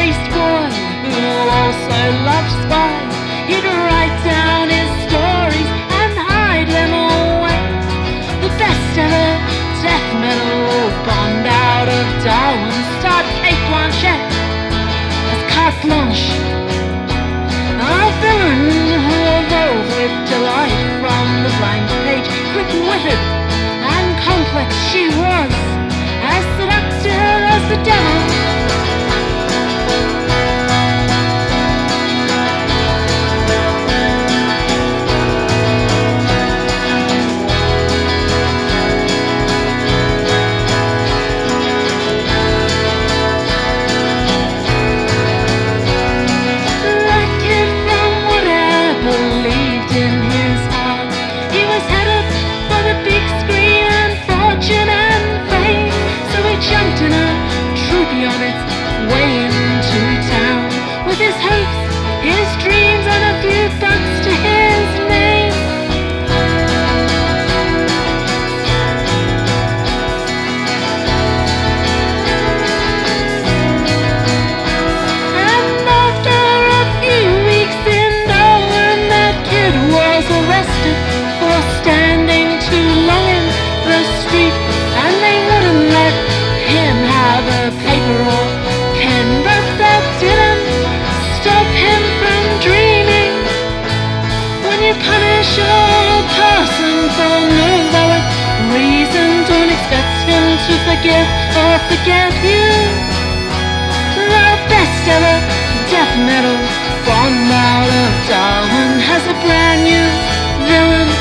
faced boy who also loved spy. He'd write down his stories and hide them away. The best ever death metal bombed out of Darwin starred Cate Blanchett as Carte Blanche, a villain who evolved with delight from the blank page. Quick-witted and complex she was, as seductive as the devil. On its way into town, with his hopes, his dreams, and a few bucks to his name. And after a few weeks in Darwin, that kid was arrested for standing too long in the street, and they wouldn't let him have a paper or pen, but that didn't stop him from dreaming. When you punish a person for no valid reason, don't expect him to forgive or forget you. The best ever death metal bomb out of Darwin has a brand new villain.